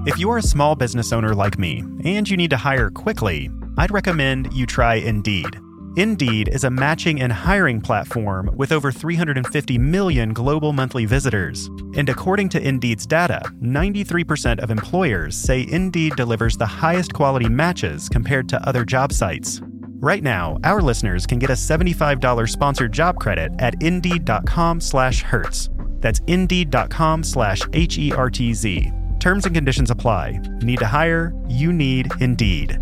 If you're a small business owner like me and you need to hire quickly, I'd recommend you try Indeed. Indeed is a matching and hiring platform with over 350 million global monthly visitors. And according to Indeed's data, 93% of employers say Indeed delivers the highest quality matches compared to other job sites. Right now, our listeners can get a $75 sponsored job credit at Indeed.com/Hertz. That's Indeed.com/HERTZ. Terms and conditions apply. Need to hire? You need Indeed.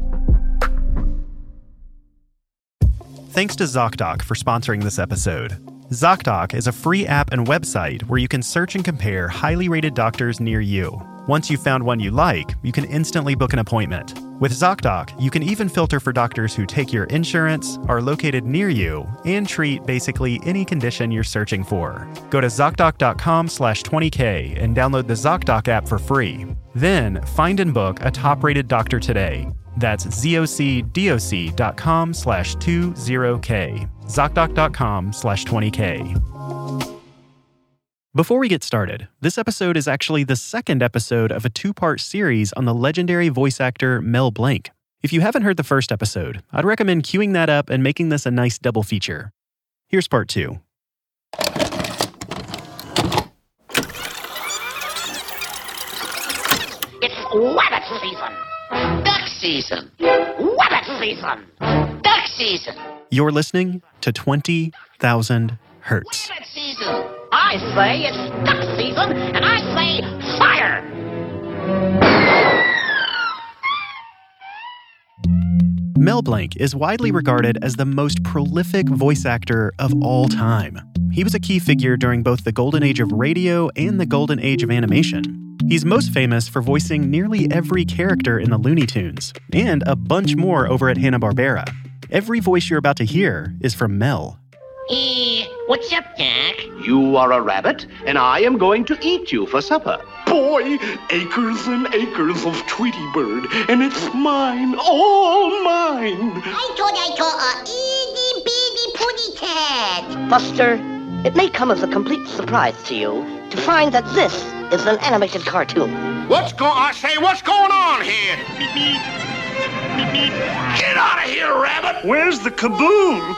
Thanks to ZocDoc for sponsoring this episode. ZocDoc is a free app and website where you can search and compare highly rated doctors near you. Once you've found one you like, you can instantly book an appointment. With ZocDoc, you can even filter for doctors who take your insurance, are located near you, and treat basically any condition you're searching for. Go to ZocDoc.com/20K and download the ZocDoc app for free. Then, find and book a top-rated doctor today. That's ZocDoc.com/20K. ZocDoc.com/20K. Before we get started, this episode is actually the second episode of a two-part series on the legendary voice actor Mel Blanc. If you haven't heard the first episode, I'd recommend queuing that up and making this a nice double feature. Here's part 2. It's rabbit season! Duck season! Rabbit season! Duck season! You're listening to 20,000 Hertz. Rabbit season! I say it's duck season, and I say fire! Mel Blanc is widely regarded as the most prolific voice actor of all time. He was a key figure during both the golden age of radio and the golden age of animation. He's most famous for voicing nearly every character in the Looney Tunes, and a bunch more over at Hanna-Barbera. Every voice you're about to hear is from Mel. What's up, Doc? You are a rabbit, and I am going to eat you for supper. Boy, acres and acres of Tweety Bird, and it's mine, all mine. I thought itty bitty putty cat. Buster, it may come as a complete surprise to you to find that this is an animated cartoon. What's going on here? Get out of here, rabbit! Where's the kaboom?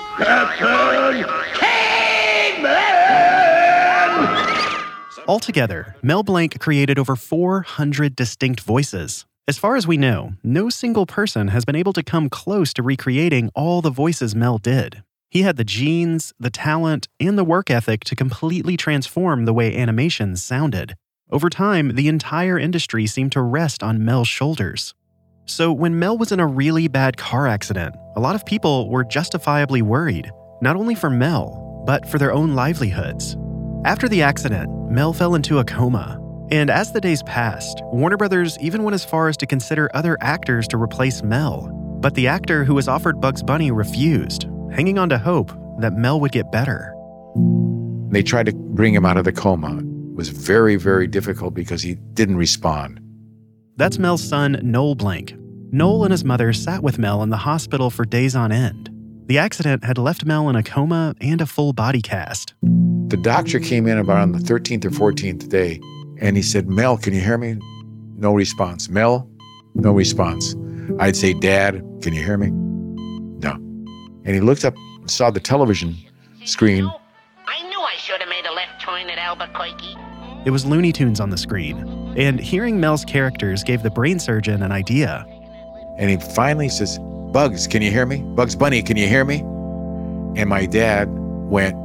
Altogether, Mel Blanc created over 400 distinct voices. As far as we know, no single person has been able to come close to recreating all the voices Mel did. He had the genes, the talent, and the work ethic to completely transform the way animations sounded. Over time, the entire industry seemed to rest on Mel's shoulders. So when Mel was in a really bad car accident, a lot of people were justifiably worried, not only for Mel, but for their own livelihoods. After the accident, Mel fell into a coma. And as the days passed, Warner Brothers even went as far as to consider other actors to replace Mel. But the actor who was offered Bugs Bunny refused, hanging on to hope that Mel would get better. They tried to bring him out of the coma. It was very, very difficult because he didn't respond. That's Mel's son, Noel Blanc. Noel and his mother sat with Mel in the hospital for days on end. The accident had left Mel in a coma and a full body cast. The doctor came in about on the 13th or 14th day, and he said, "Mel, can you hear me?" No response. "Mel?" No response. I'd say, "Dad, can you hear me?" No. And he looked up and saw the television screen. I knew I should have made a left turn at Albuquerque. It was Looney Tunes on the screen, and hearing Mel's characters gave the brain surgeon an idea. And he finally says, "Bugs, can you hear me? Bugs Bunny, can you hear me?" And my dad went,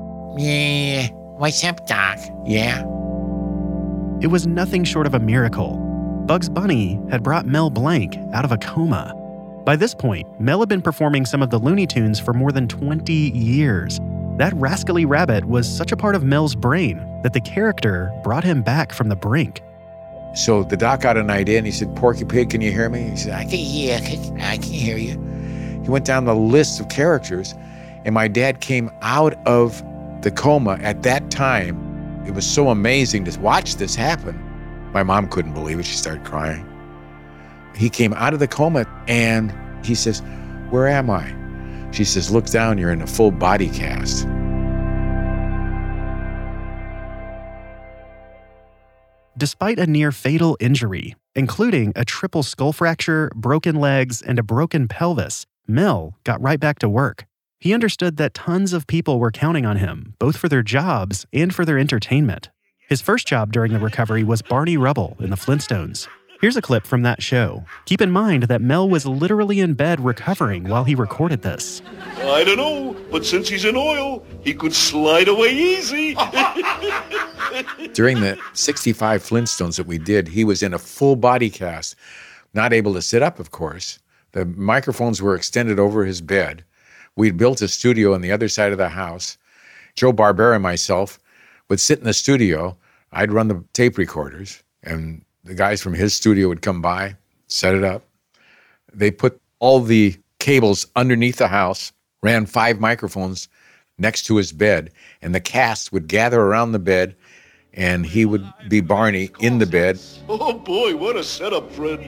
"Yeah, what's up, Doc?" "Yeah." It was nothing short of a miracle. Bugs Bunny had brought Mel Blanc out of a coma. By this point, Mel had been performing some of the Looney Tunes for more than 20 years. That rascally rabbit was such a part of Mel's brain that the character brought him back from the brink. So the doc got an idea and he said, "Porky Pig, can you hear me?" He said, I can hear you. He went down the list of characters, and my dad came out of the coma at that time. It was so amazing to watch this happen. My mom couldn't believe it. She started crying. He came out of the coma and he says, "Where am I?" She says, "Look down, you're in a full body cast." Despite a near fatal injury, Including a triple skull fracture, broken legs, and a broken pelvis, Mel got right back to work. He understood that tons of people were counting on him, both for their jobs and for their entertainment. His first job during the recovery was Barney Rubble in the Flintstones. Here's a clip from that show. Keep in mind that Mel was literally in bed recovering while he recorded this. I don't know, but since he's in oil, he could slide away easy. During the 65 Flintstones that we did, he was in a full body cast, not able to sit up, of course. The microphones were extended over his bed. We'd built a studio on the other side of the house. Joe Barbera and myself would sit in the studio. I'd run the tape recorders, and the guys from his studio would come by, set it up. They put all the cables underneath the house, ran 5 microphones next to his bed, and the cast would gather around the bed, and he would be Barney in the bed. Oh boy, what a setup, Fred.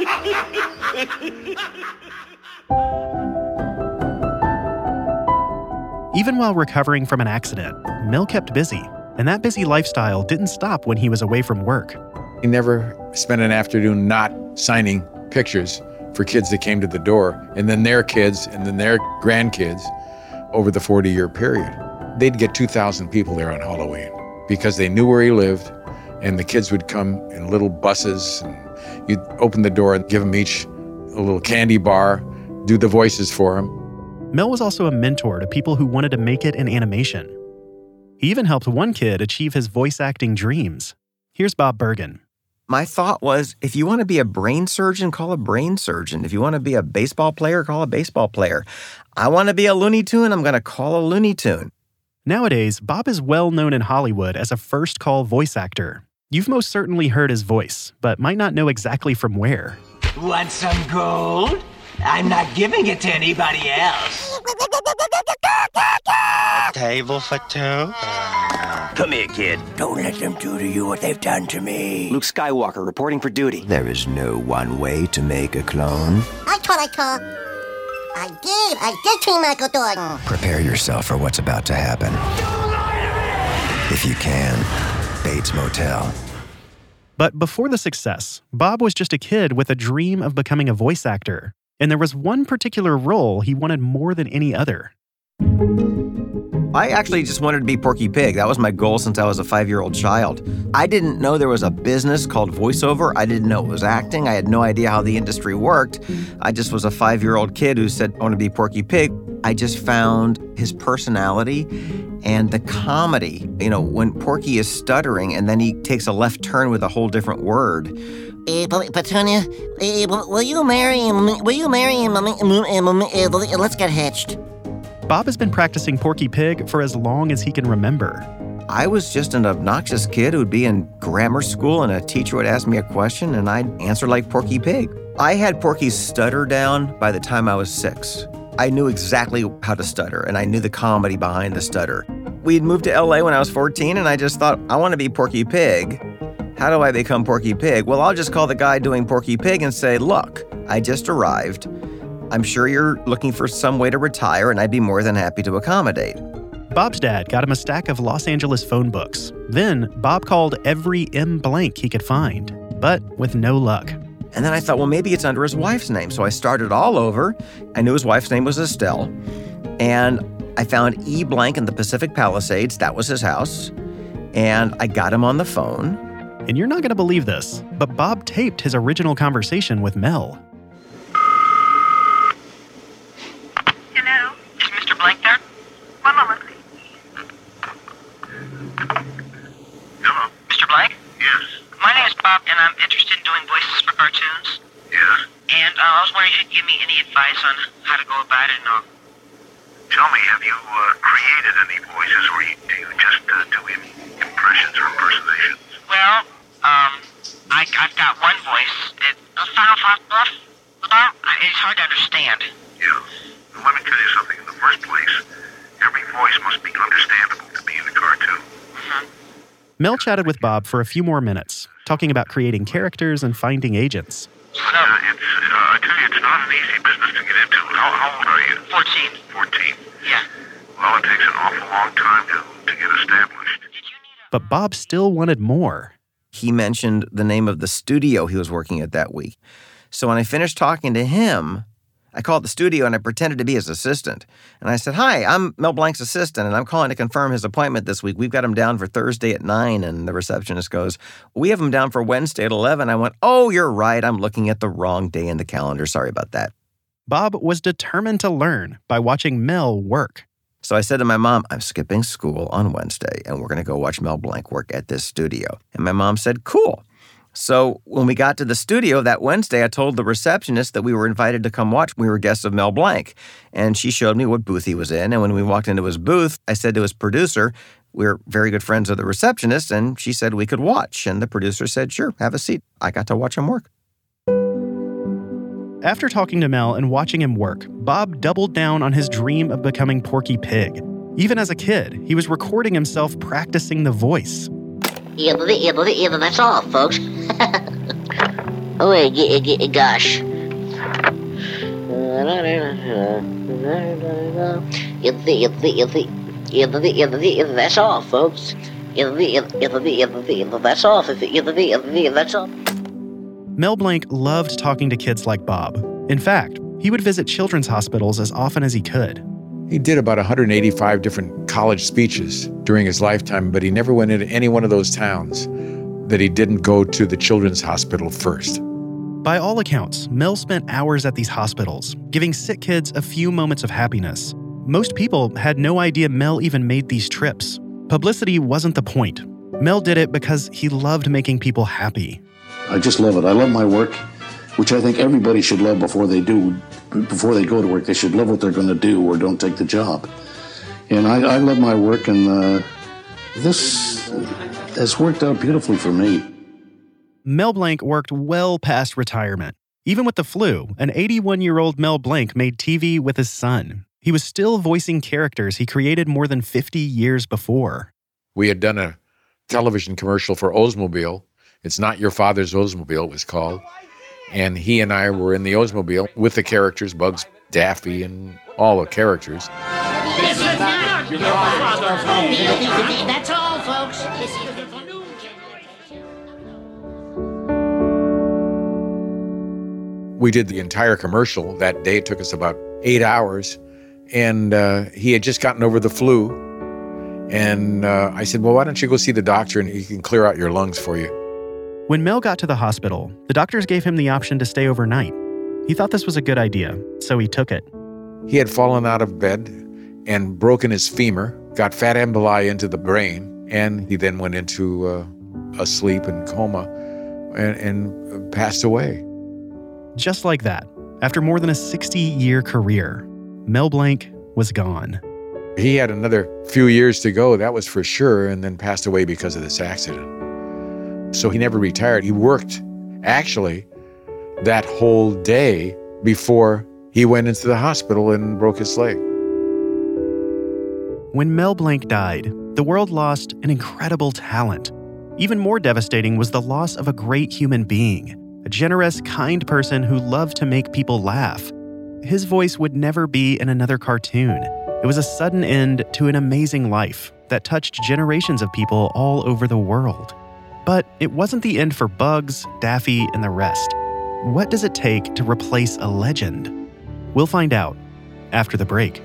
Even while recovering from an accident, Mel kept busy, and that busy lifestyle didn't stop when he was away from work. He never spent an afternoon not signing pictures for kids that came to the door, and then their kids, and then their grandkids over the 40-year period. They'd get 2,000 people there on Halloween because they knew where he lived, and the kids would come in little buses, and you'd open the door and give them each a little candy bar, do the voices for them. Mel was also a mentor to people who wanted to make it in animation. He even helped one kid achieve his voice acting dreams. Here's Bob Bergen. My thought was, if you want to be a brain surgeon, call a brain surgeon. If you want to be a baseball player, call a baseball player. I want to be a Looney Tune, I'm going to call a Looney Tune. Nowadays, Bob is well known in Hollywood as a first-call voice actor. You've most certainly heard his voice, but might not know exactly from where. Want some gold? I'm not giving it to anybody else. A table for two? Come here, kid. Don't let them do to you what they've done to me. Luke Skywalker reporting for duty. There is no one way to make a clone. I did train Michael Jordan. Prepare yourself for what's about to happen. If you can, Bates Motel. But before the success, Bob was just a kid with a dream of becoming a voice actor. And there was one particular role he wanted more than any other. I actually just wanted to be Porky Pig. That was my goal since I was a 5-year-old child. I didn't know there was a business called voiceover. I didn't know it was acting. I had no idea how the industry worked. I just was a 5-year-old kid who said, I want to be Porky Pig. I just found his personality and the comedy. You know, when Porky is stuttering and then he takes a left turn with a whole different word. Petunia, will you marry him? Let's get hitched. Bob has been practicing Porky Pig for as long as he can remember. I was just an obnoxious kid who would be in grammar school and a teacher would ask me a question and I'd answer like Porky Pig. I had Porky's stutter down by the time I was 6. I knew exactly how to stutter and I knew the comedy behind the stutter. We'd moved to LA when I was 14 and I just thought, I want to be Porky Pig. How do I become Porky Pig? Well, I'll just call the guy doing Porky Pig and say, look, I just arrived. I'm sure you're looking for some way to retire, and I'd be more than happy to accommodate. Bob's dad got him a stack of Los Angeles phone books. Then Bob called every M blank he could find, but with no luck. And then I thought, well, maybe it's under his wife's name. So I started all over. I knew his wife's name was Estelle. And I found E blank in the Pacific Palisades. That was his house. And I got him on the phone. And you're not going to believe this, but Bob taped his original conversation with Mel. Hello? Is Mr. Blank there? One moment, please. Hello? Mr. Blank? Yes. My name is Bob, and I'm interested in doing voices for cartoons. Yes? And I was wondering if you could give me any advice on how to go about it and all. Tell me, have you created any voices, or do you just do impressions or impersonations? Well, I've got one voice. It's hard to understand. Yeah. Well, let me tell you something. In the first place, every voice must be understandable to be in a cartoon. Mm-hmm. Mel chatted with Bob for a few more minutes, talking about creating characters and finding agents. I tell you, it's not an easy business to get into. How old are you? 14. 14? Yeah. Well, it takes an awful long time to get established. But Bob still wanted more. he mentioned the name of the studio he was working at that week. So when I finished talking to him, I called the studio and I pretended to be his assistant. And I said, "Hi, I'm Mel Blanc's assistant, and I'm calling to confirm his appointment this week. We've got him down for Thursday at 9. And the receptionist goes, "We have him down for Wednesday at 11. I went, "Oh, you're right. I'm looking at the wrong day in the calendar. Sorry about that." Bob was determined to learn by watching Mel work. So I said to my mom, "I'm skipping school on Wednesday, and we're going to go watch Mel Blanc work at this studio." And my mom said, "Cool." So when we got to the studio that Wednesday, I told the receptionist that we were invited to come watch. We were guests of Mel Blanc. And she showed me what booth he was in. And when we walked into his booth, I said to his producer, we're very good friends of the receptionist, and she said we could watch. And the producer said, "Sure, have a seat." I got to watch him work. After talking to Mel and watching him work, Bob doubled down on his dream of becoming Porky Pig. Even as a kid, he was recording himself practicing the voice. That's all, folks. Oh, gosh. That's all, folks. That's all. That's all. Mel Blanc loved talking to kids like Bob. In fact, he would visit children's hospitals as often as he could. He did about 185 different college speeches during his lifetime, but he never went into any one of those towns that he didn't go to the children's hospital first. By all accounts, Mel spent hours at these hospitals, giving sick kids a few moments of happiness. Most people had no idea Mel even made these trips. Publicity wasn't the point. Mel did it because he loved making people happy. I just love it. I love my work, which I think everybody should love before they go to work. They should love what they're going to do or don't take the job. And I love my work, and this has worked out beautifully for me. Mel Blanc worked well past retirement. Even with the flu, an 81-year-old Mel Blanc made TV with his son. He was still voicing characters he created more than 50 years before. We had done a television commercial for Oldsmobile. It's Not Your Father's Oldsmobile, it was called. And he and I were in the Oldsmobile with the characters, Bugs, Daffy, and all the characters. This is not your father's home. That's all, folks. This is the new generation. We did the entire commercial that day. It took us about 8 hours. And he had just gotten over the flu. And I said, "Well, why don't you go see the doctor and he can clear out your lungs for you." When Mel got to the hospital, the doctors gave him the option to stay overnight. He thought this was a good idea, so he took it. He had fallen out of bed and broken his femur, got fat emboli into the brain, and he then went into a sleep and coma and passed away. Just like that, after more than a 60-year career, Mel Blanc was gone. He had another few years to go, that was for sure, and then passed away because of this accident. So he never retired. He worked, actually, that whole day before he went into the hospital and broke his leg. When Mel Blanc died, the world lost an incredible talent. Even more devastating was the loss of a great human being, a generous, kind person who loved to make people laugh. His voice would never be in another cartoon. It was a sudden end to an amazing life that touched generations of people all over the world. But it wasn't the end for Bugs, Daffy, and the rest. What does it take to replace a legend? We'll find out after the break.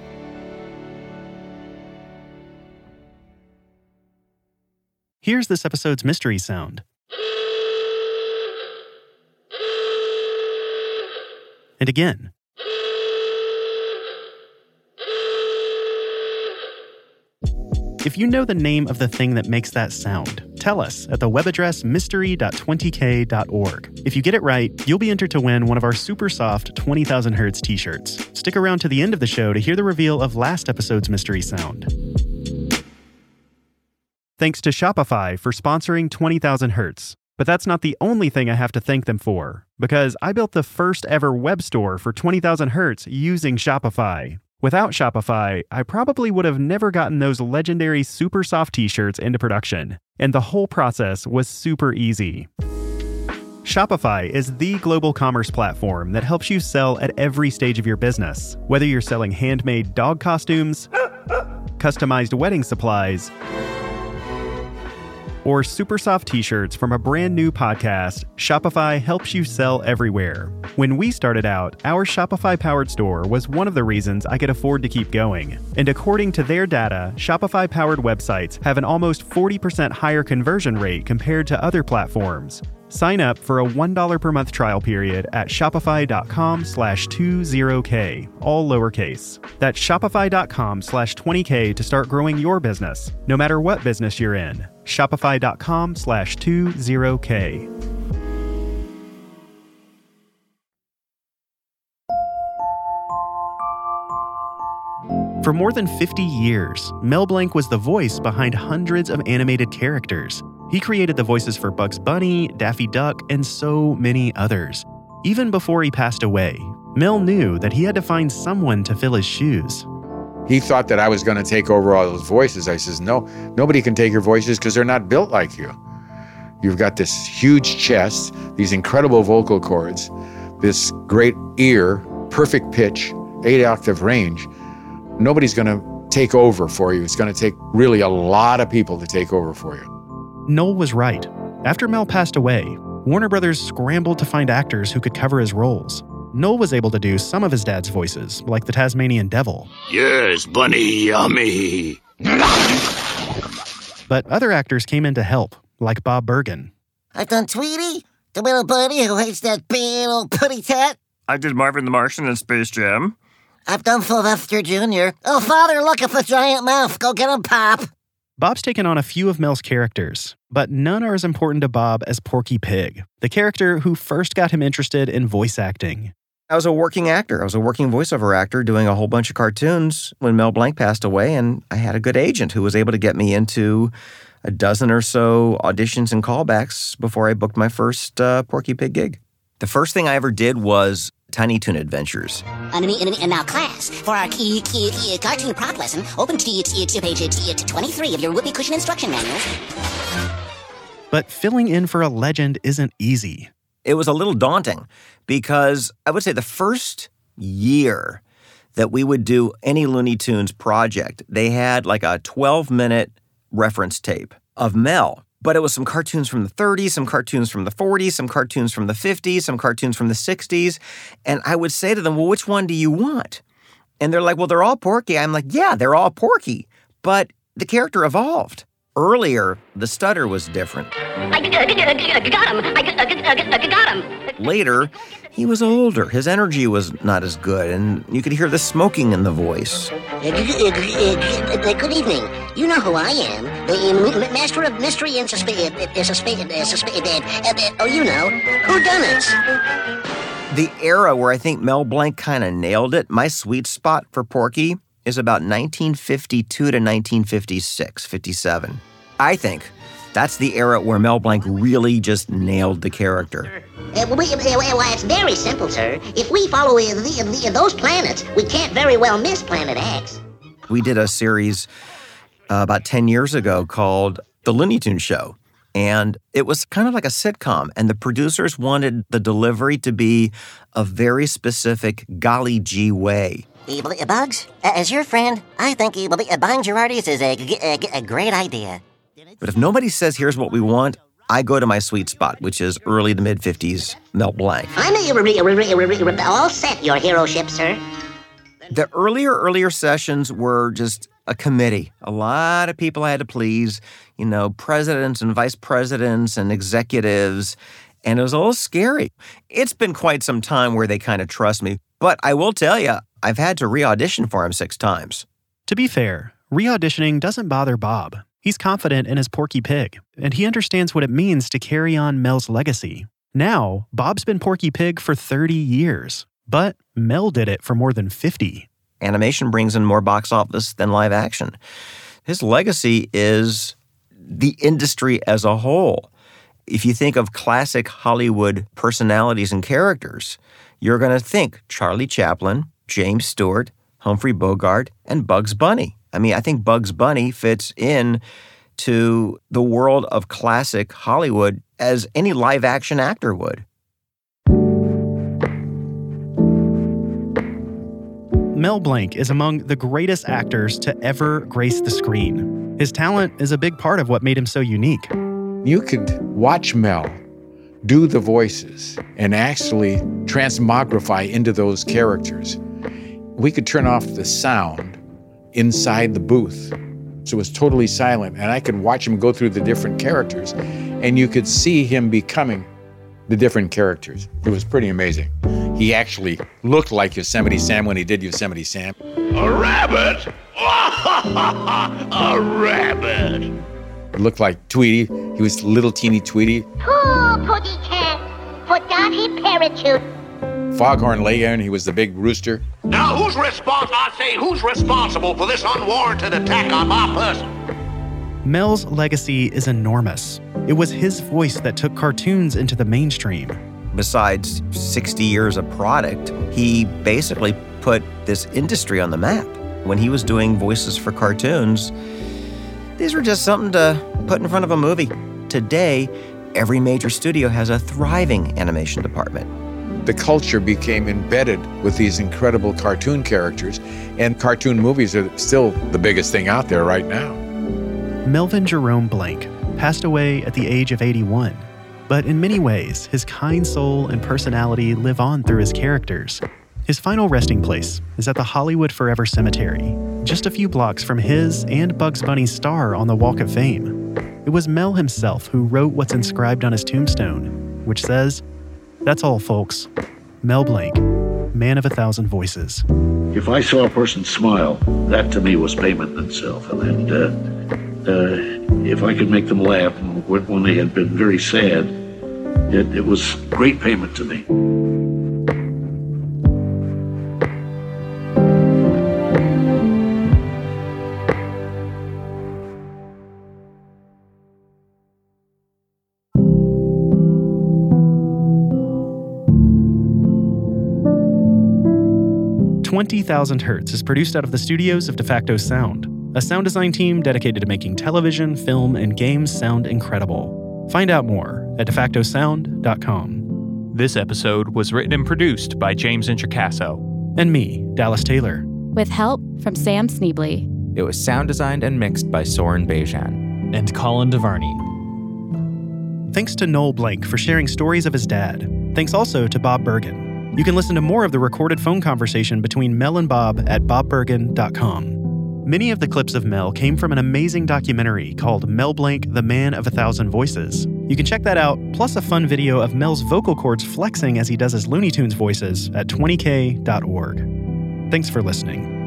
Here's this episode's mystery sound. And again. If you know the name of the thing that makes that sound, tell us at the web address mystery.20k.org. If you get it right, you'll be entered to win one of our super soft 20,000 Hertz t-shirts. Stick around to the end of the show to hear the reveal of last episode's mystery sound. Thanks to Shopify for sponsoring 20,000 Hertz. But that's not the only thing I have to thank them for, because I built the first ever web store for 20,000 Hertz using Shopify. Without Shopify, I probably would have never gotten those legendary super soft t-shirts into production, and the whole process was super easy. Shopify is the global commerce platform that helps you sell at every stage of your business. Whether you're selling handmade dog costumes, customized wedding supplies, or super soft t-shirts from a brand new podcast, Shopify helps you sell everywhere. When we started out, our Shopify-powered store was one of the reasons I could afford to keep going. And according to their data, Shopify-powered websites have an almost 40% higher conversion rate compared to other platforms. Sign up for a $1 per month trial period at shopify.com/20k, all lowercase. That's shopify.com/20k to start growing your business, no matter what business you're in. Shopify.com/20k. For more than 50 years, Mel Blanc was the voice behind hundreds of animated characters. He created the voices for Bugs Bunny, Daffy Duck, and so many others. Even before he passed away, Mel knew that he had to find someone to fill his shoes. He thought that I was going to take over all those voices. I says, no, nobody can take your voices because they're not built like you. You've got this huge chest, these incredible vocal cords, this great ear, perfect pitch, 8-octave range. Nobody's going to take over for you. It's going to take really a lot of people to take over for you. Noel was right. After Mel passed away, Warner Brothers scrambled to find actors who could cover his roles. Noel was able to do some of his dad's voices, like the Tasmanian Devil. Yes, Bunny, yummy. But other actors came in to help, like Bob Bergen. I've done Tweety, the little bunny who hates that big old putty tat. I did Marvin the Martian in Space Jam. I've done Sylvester Jr. Oh, Father, look at the giant mouth. Go get him, Pop. Bob's taken on a few of Mel's characters, but none are as important to Bob as Porky Pig, the character who first got him interested in voice acting. I was a working actor. I was a working voiceover actor doing a whole bunch of cartoons when Mel Blanc passed away, and I had a good agent who was able to get me into a dozen or so auditions and callbacks before I booked my first Porky Pig gig. The first thing I ever did was Tiny Toon Adventures. And now, class, for our cartoon prop lesson, open to page 23 of your whoopee cushion instruction manuals. But filling in for a legend isn't easy. It was a little daunting because I would say the first year that we would do any Looney Tunes project, they had like a 12-minute reference tape of Mel. But it was some cartoons from the 30s, some cartoons from the 40s, some cartoons from the 50s, some cartoons from the 60s. And I would say to them, well, which one do you want? And they're like, well, they're all Porky. I'm like, yeah, they're all Porky. But the character evolved. Earlier, the stutter was different. I got him. I got him. Later, he was older. His energy was not as good, and you could hear the smoking in the voice. Good evening. You know who I am. The Master of Mystery and Suspense. Oh, you know. Whodunits? The era where I think Mel Blanc kind of nailed it, my sweet spot for Porky, is about 1952 to 1956, 57. I think that's the era where Mel Blanc really just nailed the character. Well, it's very simple, sir. If we follow those planets, we can't very well miss Planet X. We did a series about 10 years ago called The Looney Tunes Show. And it was kind of like a sitcom. And the producers wanted the delivery to be a very specific golly gee way. Bugs, as your friend, I think buying Girardi's is a great idea. But if nobody says, here's what we want, I go to my sweet spot, which is early to mid-50s Mel Blanc. I'm all set, your hero ship, sir. The earlier sessions were just a committee. A lot of people I had to please, presidents and vice presidents and executives, and it was a little scary. It's been quite some time where they kind of trust me, but I will tell you, I've had to re-audition for him 6 times. To be fair, re-auditioning doesn't bother Bob. He's confident in his Porky Pig, and he understands what it means to carry on Mel's legacy. Now, Bob's been Porky Pig for 30 years, but Mel did it for more than 50. Animation brings in more box office than live action. His legacy is the industry as a whole. If you think of classic Hollywood personalities and characters, you're going to think Charlie Chaplin, James Stewart, Humphrey Bogart, and Bugs Bunny. I mean, I think Bugs Bunny fits in to the world of classic Hollywood as any live-action actor would. Mel Blanc is among the greatest actors to ever grace the screen. His talent is a big part of what made him so unique. You could watch Mel do the voices and actually transmogrify into those characters. We could turn off the sound inside the booth, so it was totally silent, and I could watch him go through the different characters, and you could see him becoming the different characters. It was pretty amazing. He actually looked like Yosemite Sam when he did Yosemite Sam. A rabbit? A rabbit. It looked like Tweety. He was little teeny Tweety. Poor putty cat, forgot he parachute. Foghorn Leghorn, he was the big rooster. Now, who's responsible for this unwarranted attack on my person? Mel's legacy is enormous. It was his voice that took cartoons into the mainstream. Besides 60 years of product, he basically put this industry on the map. When he was doing voices for cartoons, these were just something to put in front of a movie. Today, every major studio has a thriving animation department. The culture became embedded with these incredible cartoon characters, and cartoon movies are still the biggest thing out there right now. Melvin Jerome Blanc passed away at the age of 81, but in many ways, his kind soul and personality live on through his characters. His final resting place is at the Hollywood Forever Cemetery, just a few blocks from his and Bugs Bunny's star on the Walk of Fame. It was Mel himself who wrote what's inscribed on his tombstone, which says, "That's all, folks. Mel Blanc, man of 1,000 voices." If I saw a person smile, that to me was payment in itself. And if I could make them laugh when they had been very sad, it was great payment to me. "20,000 Hertz" is produced out of the studios of DeFacto Sound, a sound design team dedicated to making television, film, and games sound incredible. Find out more at defactosound.com. This episode was written and produced by James Introcaso. And me, Dallas Taylor. With help from Sam Sneebly. It was sound designed and mixed by Soren Bejan. And Colin DeVarney. Thanks to Noel Blanc for sharing stories of his dad. Thanks also to Bob Bergen. You can listen to more of the recorded phone conversation between Mel and Bob at bobbergen.com. Many of the clips of Mel came from an amazing documentary called Mel Blanc, The Man of 1,000 Voices. You can check that out, plus a fun video of Mel's vocal cords flexing as he does his Looney Tunes voices at 20k.org. Thanks for listening.